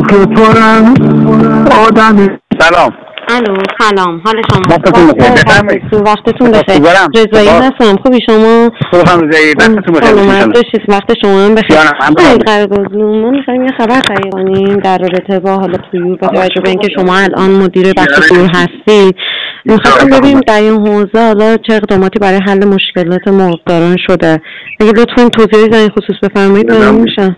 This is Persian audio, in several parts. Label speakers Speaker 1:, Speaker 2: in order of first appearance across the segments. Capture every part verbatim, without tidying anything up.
Speaker 1: شوخی پرم آدم. سلام.
Speaker 2: الو سلام، حال شما؟
Speaker 1: وقتتون
Speaker 2: وقتتون بخیر. رضایی هستم. خوبی شما؟
Speaker 1: خوبم رضایی. وقتتون بخیر.
Speaker 2: سلامت باشید. وقت شما هم بخیر. من قراردادمون ما می‌خوایم یه خبر تهیه کنیم در رابطه با حالا تویور، با توجه به اینکه شما الان مدیر بخش تویور هستید. می‌خواستم ببینیم در این حوزه حالا چه اقداماتی برای حل مشکلات مرغداران شده. اگه لطفاً توضیحی در این خصوص بفرمایید ممنون میشم.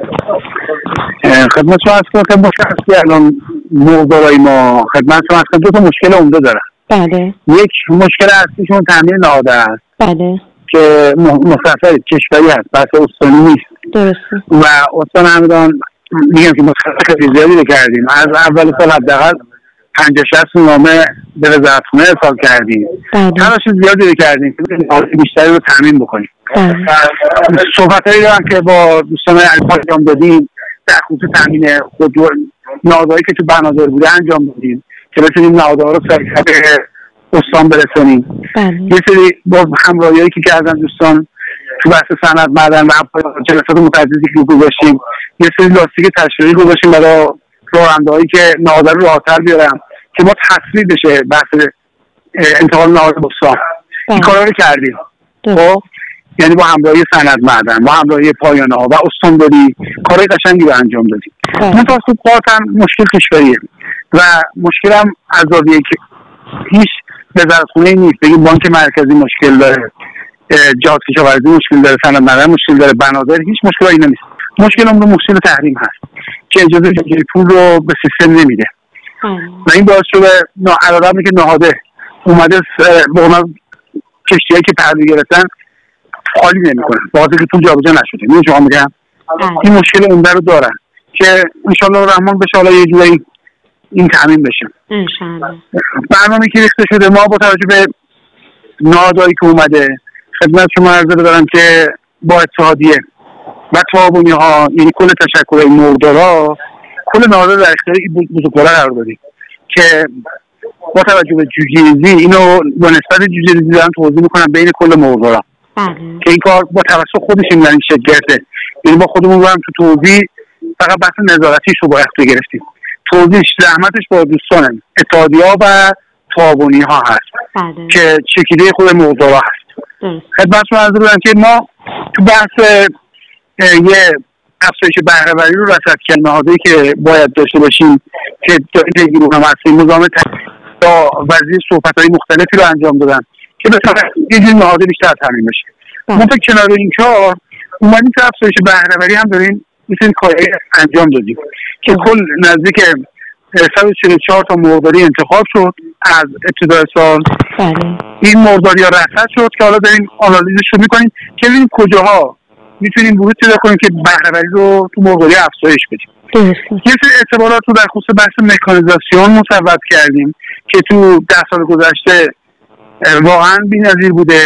Speaker 1: خدمت شما هست که مشکلی الان مرغدارای ما خدمت شما هست که دو تا مشکل عمده دارن.
Speaker 2: بله.
Speaker 1: یک مشکل اصلیشون تامین نهاده است.
Speaker 2: بله.
Speaker 1: که مختصر کشوری هست، بحث استانی نیست.
Speaker 2: درسته.
Speaker 1: و استان همدان میگم که مختصر خیلی زیادی کردیم. از اول سال حداقل پنجاه شصت نامه به وزارتخونه ارسال کردیم.
Speaker 2: بله.
Speaker 1: تلاش زیادی کردیم که بیشتری رو تامین بکنیم.
Speaker 2: بله.
Speaker 1: صحبتایی دارم که با دوستان الفا انجام دادیم در خصوص تامین خودرو نهادهایی که تو بنادر بوده انجام دادیم که بتونیم نهادها رو سریعتر به استان برسونیم.
Speaker 2: بله.
Speaker 1: یه سری با همراهیایی که کردن دوستان تو بحث صنعت معدن و جلسات متعددی که گذاشتیم، یه سری لاستیک تشریحی گذاشتیم برای راهندهایی که نهادها رو راحت‌تر بیارن که ما تسریع بشه بحث انتقال نهاد به استان. این کارا رو کردیم. خب یعنی با همراهی صنعت معدن، با همراهی پایانه ها و استانداری کارهای قشنگی رو انجام دادیم. من تا خوب قاطعا مشکل کشوریه و مشکلم از زاویه که هیچ وزارتخونه نیست بگیم بانک مرکزی مشکل داره، جهاد کشاورزی مشکل داره، صنعت معدن مشکل داره، بنادر، هیچ مشکلی اینا نیست. مشکلم رو مشکل تحریم هست که اجازه جاری پول رو به سیستم نمیده و این باعث شده علاوه که نهاده اومده به اون کشتیایی که پرده گرفتن خالی نمی‌کنن، واضحه که پول جابجا نشده. من شما میگم این مشکل عمده رو دارن که ان شاء الله رحمان بشه حالا یه جوری این تامین بشه.
Speaker 2: ان شاء الله.
Speaker 1: برنامه‌ای که ریخته شده ما با توجه به نهادهایی که اومده خدمت شما عرض دارم که با اتحادیه و تعاونی‌ها یعنی کل تشکل‌های مرغدارا کل نهادها در اختیار این بزرگوارا قرار دادیم که با توجه به جوجه‌ریزی اینو با نسبت جوجه‌ریزی دارن توضیح می‌کنم بین کل مرغدارا.
Speaker 2: بله.
Speaker 1: که این کار با توسط خودش این این شکل گرفته. یعنی با خودمون رو هم تو توضیح فقط بحث نظارتیش رو با اختیار گرفتیم. توضیحش زحمتش با دوستانم اتحادیه‌ها و تعاونی‌ها هست.
Speaker 2: بله.
Speaker 1: که چکیده خود مرغدارا هست. خدمتتون عرض دارم که ما تو بحث یه افزایش بهره‌وری رو رصد کردیم نهادهایی که باید داشته باشیم که پیگیر اونم هستیم. نظام تا وزیر صحبت‌های مختلفی رو انجام دادن که بتونه یه جور نهاده بیشتر تامین بشه. ما فکر کنار این کار اومدیم که افزایش بهره‌وری هم داریم مثل کارهای انجام دادیم که کل نزدیک صد و چهل و چهار تا مرغداری انتخاب شد از ابتدای سال.
Speaker 2: بله.
Speaker 1: این مرغداری‌ها رصد شد که حالا داریم آنالیزش رو می‌کنیم که ببینیم کجاها میتونیم ورود پیدا کنیم که بهره‌وری رو تو مرغداری افزایش بدیم. یه سری اعتبارات رو در خصوص بحث مکانیزاسیون مصوب کردیم که تو ده سال گذشته واقعا بی‌نظیر بوده.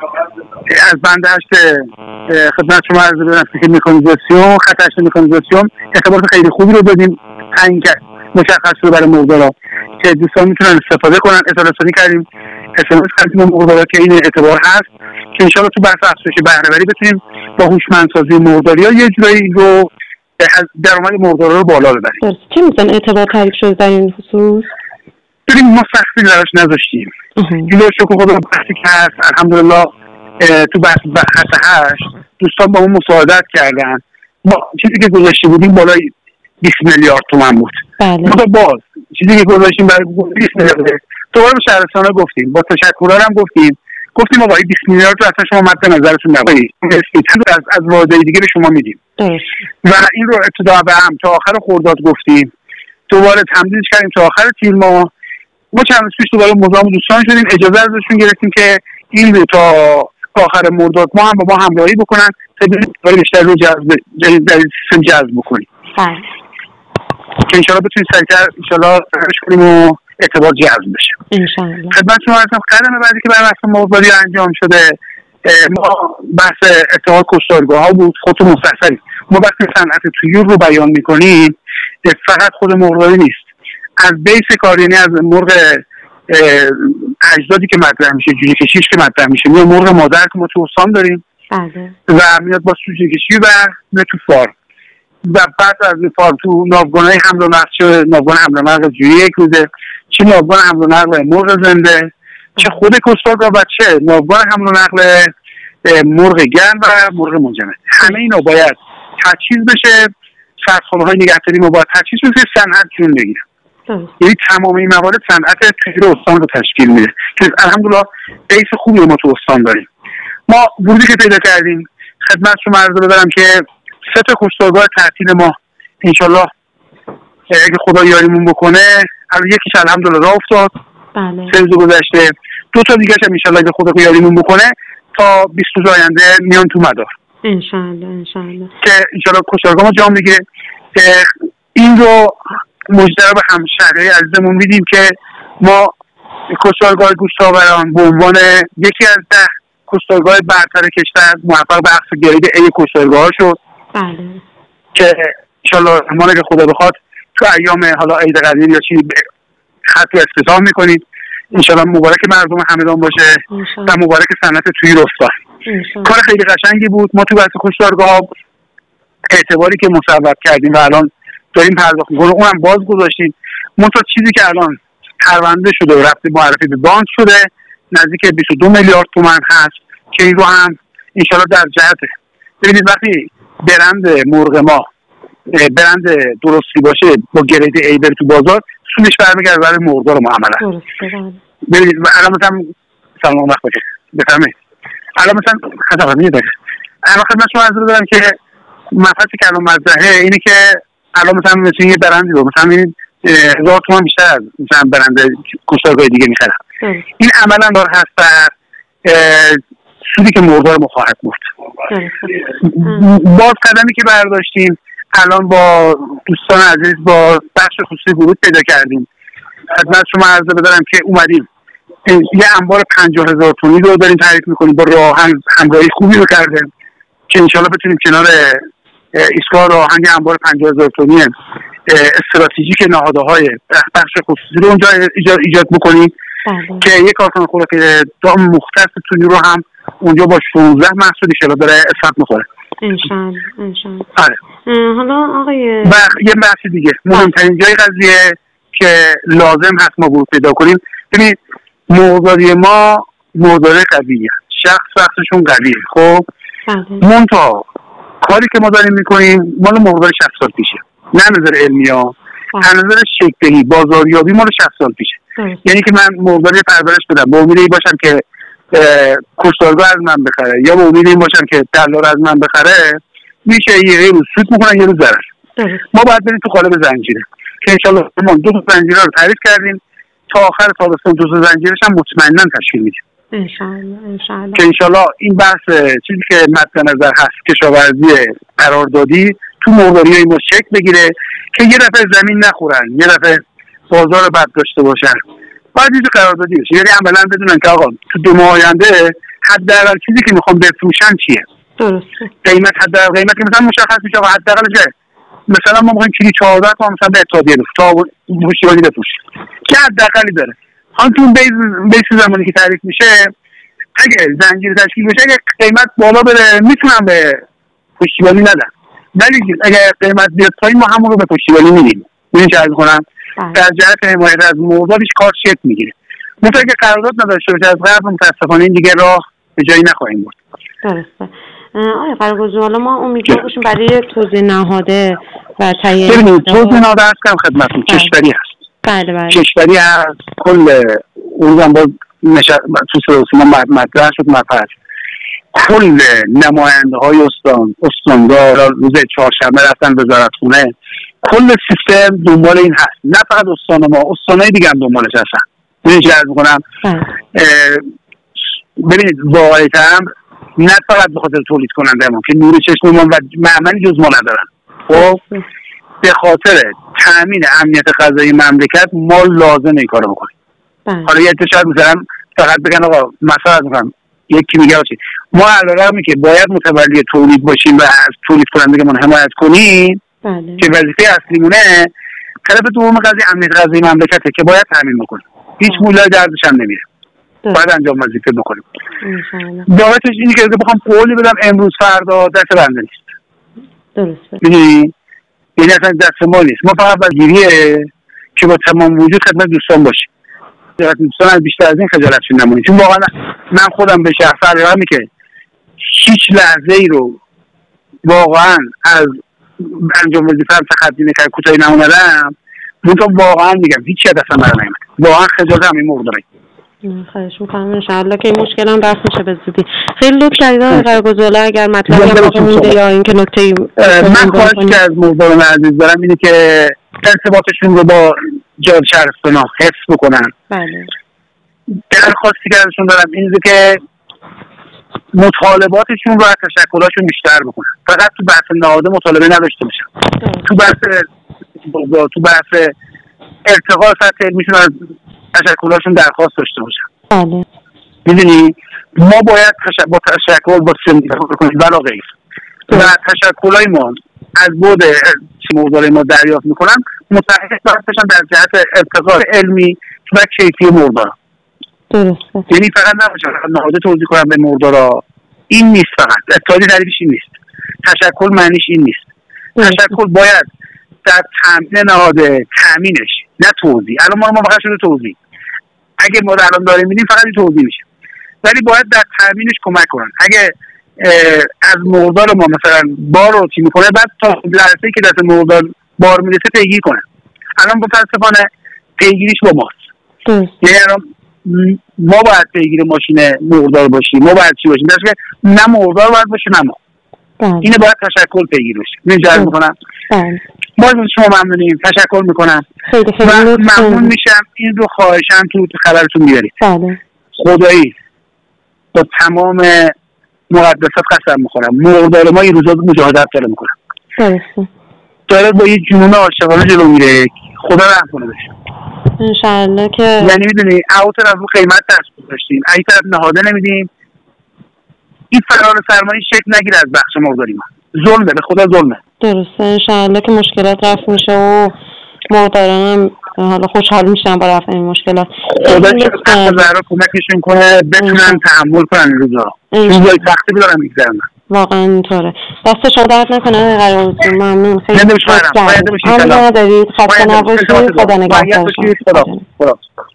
Speaker 1: از بند هشت خدمت شما عرض بدم که مکانیزاسیون خط هشت مکانیزاسیون اعتبارات خیلی خوبی رو دادیم تعیین کرد مشخص شده برای مرغدارا که دوستان میتونن استفاده کنن. اطلاع رسانی کردیم، اس ام اس کردیم به مرغدارا که این اعتبار هست که ان شاءالله تو بحث افزایش بهره‌وری بتونیم با هوشمندسازی مرغداری‌ها یه جورایی رو از درآمد مرغدارا رو بالا ببریم.
Speaker 2: درست. چی میگن اعتبار تعریف شده در این خصوص؟
Speaker 1: ببین ما سختی براش نذاشتیم. این رو شکر خدا بحثی که هست الحمدلله تو بحث خط هشت دوستان با ما مساعدت کردن. ما چیزی که گذاشته بودیم بالای بیست میلیارد تومان بود.
Speaker 2: بله.
Speaker 1: ما باز چیزی که گذاشتیم برای بیست میلیارد دوباره به شهرستان‌ها گفتیم، با تشکرها هم گفتیم گفتیم آقا بیست میلیارد رو اصلا شما مد نظرتون نباشید، از از واحدهای دیگه به شما میدیم. و این رو ابتدا به هم تا آخر خرداد گفتیم، دوباره تمدیدش کردیم تا آخر تیر ماه. ما چند روز پیش دوباره مزاحم دوستان شدیم، اجازه ازشون گرفتیم که این رو تا آخر مرداد ما هم با ما همراهی بکنن تا برای بیشتر رو جذب در سیستم جذب بکنیم.
Speaker 2: بله.
Speaker 1: که انشاءالله بتونیم سریعتر انشاءالله روش کنیم و اعتبار جذب بشه.
Speaker 2: انشاءالله.
Speaker 1: خدمت شما هستم. قدم بعدی که برای بحث مرغداری انجام شده ما بحث اتحاد کشتارگاه ها بود. خودتون مختصری ما وقتی صنعت طیور رو بیان میکنیم فقط خود مرغداری نیست، از بیس کار یعنی از مرغ اجدادی که مطرح میشه، جوجه کشیش که مطرح میشه، میاد مرغ مادر که ما تو استان داریم.
Speaker 2: بله.
Speaker 1: و میاد با جوجه کشی و میاد تو فارم و بعد از این فارم تو ناوگان‌های حمل و نقل، چه ناوگان حمل و نقل جوری یک روزه، چه ناوگان حمل و نقل مرغ زنده، چه خود کشتارگاه و چه ناوگان حمل و نقل مرغ گرم و مرغ منجمد، همه اینا باید تجهیز بشه، سردخانه‌های نگهداری ما باید تجهیز بشه، صنعت جون بگیره. یعنی تمام این موارد صنعت توی استان رو تشکیل میده که الحمدلله بیس خوبی ما تو استان داریم. ما ورودی که پیدا کردیم خدمت شما عرض ببرم که سه تا کشتارگاه تعطیل ما انشالله اگه خدا یاریمون بکنه الان یکیش الحمدلله راه افتاد،
Speaker 2: بله،
Speaker 1: سه روز گذشته، دو تا دیگه هم انشالله اگه خدا یاریمون بکنه تا بیست روز آینده میان تو مدار
Speaker 2: انشالله انشالله
Speaker 1: که انشالله کشتارگاه ما جام بگیره. این رو مجدر به همشهری عزیزمون میدیم که ما کشتارگاه گوشتاوران به عنوان یکی از ده کشتارگاه برتر کشور موفق به اخذ گرید ای کشتارگاه شد.
Speaker 2: بله،
Speaker 1: که انشالله ما اگه خدا بخواد تو ایام حالا عید قدیر یا چی خط افتتاح میکنید، انشالله مبارک مردم همدان باشه و مبارک صنعت توی رستا. کار خیلی قشنگی بود. ما تو بحث کشتارگاه اعتباری که مصوب کردیم و الان داریم پرداخت میکنیم اونم باز گذاشتیم. منتها چیزی که الان پرونده شده و رفته معرفی به بانک شده نزدیک بیست و دو میلیارد تومان هست که این رو هم انشالله در جهته. ببینید وقتی برند مرغ ما برند درستی باشه با گرید ای بره تو بازار سودش برمیگرده برای مرغا رو معامله. ببینید الان مثلا سلام وقت بخیر بفرمایید. الان مثلا خدمت میده الان خدمت شما عرض دارم که مفصلی که الان مطرحه اینه که الان مثلا مثلا یه برندی رو مثلا این هزار تومان بیشتر از مثلا برند کشتارگاه دیگه میخرن. این عملا داره هست در سودی که مرغا رو خواهد برد. باز قدمی که برداشتیم الان با دوستان عزیز با بخش خصوصی ورود پیدا کردیم. خدمت شما عرض بدارم که اومدیم یه انبار پنجاه هزار تونی رو داریم تعریف میکنیم با راهن همراهی خوبی رو کردیم که انشالله بتونیم کنار ایستگاه راهن انبار پنجاه هزار تونی استراتژیک نهادهای بخش خصوصی رو اونجا ایجاد, ایجاد بکنیم که یک کارخانه خوراکی دام مختص تونی رو هم اونجا با شانزده محصول ایشالا داره اصلاح میخوره
Speaker 2: انشالله انشالله.
Speaker 1: آره.
Speaker 2: حالا آقای
Speaker 1: و یه بحث دیگه مهمترین جای قضیه که لازم هست ما ورود پیدا کنیم، ببینید موضوعی ما موضوع قویه، شخص شخصشون قویه. خب منتها کاری که ما داریم میکنیم مال موضوع شصت سال پیشه، نه نظر علمی ها، از نظر شکلی بازاریابی مال شصت سال پیشه. یعنی که من موضوعی پرورش بدم با امید این باشم که کشتارگاه از من بخره یا با امید این باشم که دلال از من بخره، میشه یه روز سود میکنن یه روز ضرر. ما باید بریم تو قالب زنجیره که انشالله ما دو تا زنجیره رو تعریف کردیم تا آخر تابستون دو تا زنجیرش هم مطمئنا تشکیل میدیم
Speaker 2: انشالله انشالله
Speaker 1: که انشالله این بحث چیزی که مد نظر هست کشاورزی قراردادی تو مرغداری ما شکل بگیره که یه دفعه زمین نخورن، یه دفعه بازار بد داشته باشن، باید یه قراردادی بشه. یعنی عملا بدونن که آقا تو دو ماه آینده حداقل چیزی که میخوام بفروشن چیه.
Speaker 2: درسته.
Speaker 1: قیمت حداقل قیمت که مثلا مشخص میشه آقا حداقلش مثلا ما میخوایم کیلو چهارده تا مثلا به اتحادیه بفروش تا پشتیبانی بفروش که حداقلی داره. حالا تو بیس بیس زمانی که تعریف میشه اگه زنجیره تشکیل بشه اگه قیمت بالا بره میتونن به پشتیبانی ندن، ولی اگه قیمت بیاد پایین ما همون رو به پشتیبانی میدیم. ببین چه عرض کنم در جهت حمایت از موضوعش کار شکل میگیره. مثلا اگه قرارداد نداشته باشه از قبل متاسفانه این دیگه راه به جایی نخواهیم برد.
Speaker 2: درسته. آیا قرارداد حالا ما امیدوار باشیم برای توزیع نهاده و تایید.
Speaker 1: ببینید توزیع نهاده هست که خدمتتون کشوری هست.
Speaker 2: بله بله.
Speaker 1: کشوری هست کل اونم با نشد تو سروسیما مطرح شد مطرح کل نماینده های استان استاندار روز چهارشنبه رفتن وزارتخونه کل سیستم دنبال این هست، نه فقط استان ما استانهای دیگه هم دنبالش هستن. ببینید چه عرض می‌کنم ببینید واقعیت هم نه فقط به خاطر تولید کننده ما که نور چشم ما و معملی جز ما ندارن، خب به خاطر تامین امنیت غذایی مملکت ما لازم این کارو بکنیم. حالا یه شاید مثلا فقط بگن آقا مثلا میگم یکی میگه چی ما علیرغمی که باید متولی تولید باشیم و از تولید کنندگان حمایت کنیم
Speaker 2: بله.
Speaker 1: که وظیفه اصلیمونه، طرف دوم قضیه امنیت غذایی مملکته که باید تامین بکنیم. هیچ مولای دردش هم نمیره. باید انجام وظیفه بکنیم. دعوتش اینه که بخوام قولی بدم امروز فردا دست بنده نیست.
Speaker 2: درسته.
Speaker 1: میدونی یعنی اصلا دست ما نیست. ما فقط بگیریه که با تمام وجود خدمت دوستان باشیم. دوستان از بیشتر از این خجالتشون نمونید، چون واقعا من خودم به شخص علاقه‌ام که هیچ لحظه ای رو واقعا از انجام وظیفه‌ام تخطی نکردم، کوتاهی نموندم. منتها واقعا میگم هیچ چیز اصلا برام نمیاد. واقعا خجالت هم این موقع داره.
Speaker 2: خواهش می‌کنم ان شاءالله که این مشکل هم رفع میشه به زودی. خیلی لطف کردید آقای قره‌گزاله. اگر مطلبی باقی مونده یا اینکه نکته‌ای
Speaker 1: من خواهشی که از موضوع عزیز دارم اینه که ارتباطشون رو با جامعه شهرستان حفظ بکنن.
Speaker 2: بله.
Speaker 1: درخواستی که ازشون دارم اینه که مطالباتشون رو از تشکلاشون بیشتر بکنن. فقط تو بحث نهاده مطالبه نداشته باشن. تو بحث تو بحث ارتقاء سطح علمیشون از تشکلاشون درخواست داشته باشن.
Speaker 2: بله.
Speaker 1: میدونی ما باید تشکل با تشکل با سیستم بکنیم ولا غیر. و تشکلای ما از بود موضوع ما دریافت میکنن متحد باشن در جهت ارتقاء علمی و کیفی موضوع.
Speaker 2: درسته.
Speaker 1: یعنی فقط نباشه نهاده توضیح کنم به موضوع این نیست، فقط اتحادی تعریفش این نیست. تشکل معنیش این نیست. تشکل باید در تامین نهاده تامینش، نه توضیح. الان ما ما فقط شده توضیح. اگه ما الان داریم میدیم فقط توضیح میشه، ولی باید در تامینش کمک کنن. اگه از مقدار ما مثلا بار رو چی میکنه، بعد تا لحظه‌ای که دست مقدار بار میرسه پیگیری کنن. الان متاسفانه پیگیریش با ماست. یعنی الان ما باید پیگیر ماشین مقدار باشیم، ما باید چی باشیم، درسته نه مقدار باید باشه نه ما. اینه باید تشکل پیگیر بشه. من جرم میکنم. باز شما ممنونیم، تشکر میکنم.
Speaker 2: خیلی خیلی
Speaker 1: و ممنون میشم این رو خواهشم تو خبرتون میارید.
Speaker 2: بله.
Speaker 1: خدایی با تمام مقدسات قسم میخورم مقدار ما این روزا مجاهدت داره میکنم.
Speaker 2: درسته.
Speaker 1: داره با یه جنون عاشقانه جلو میره. خدا رحم کنه بشه.
Speaker 2: انشالله که
Speaker 1: یعنی میدونی اوتر از رو قیمت دست گذاشتیم، این طرف نهاده نمیدیم. این فرار سرمایه شکل نگیره از بخش مقداری ما. ظلمه، به خدا ظلمه.
Speaker 2: درسته. انشالله که مشکلات رفع میشه و مقداران هم حالا خوشحال میشن با رفع این مشکلات.
Speaker 1: خدا چه قصد زهرا کمکشون کنه بتونن تحمل کنن این روزا. روزای سختی بدارن میگذرن.
Speaker 2: واقعا اینطوره. دست شما درد نکنه قرارتون. ممنون. خیلی
Speaker 1: ممنون. باید بشید.
Speaker 2: خسته نباشید. خدا نگهدارتون.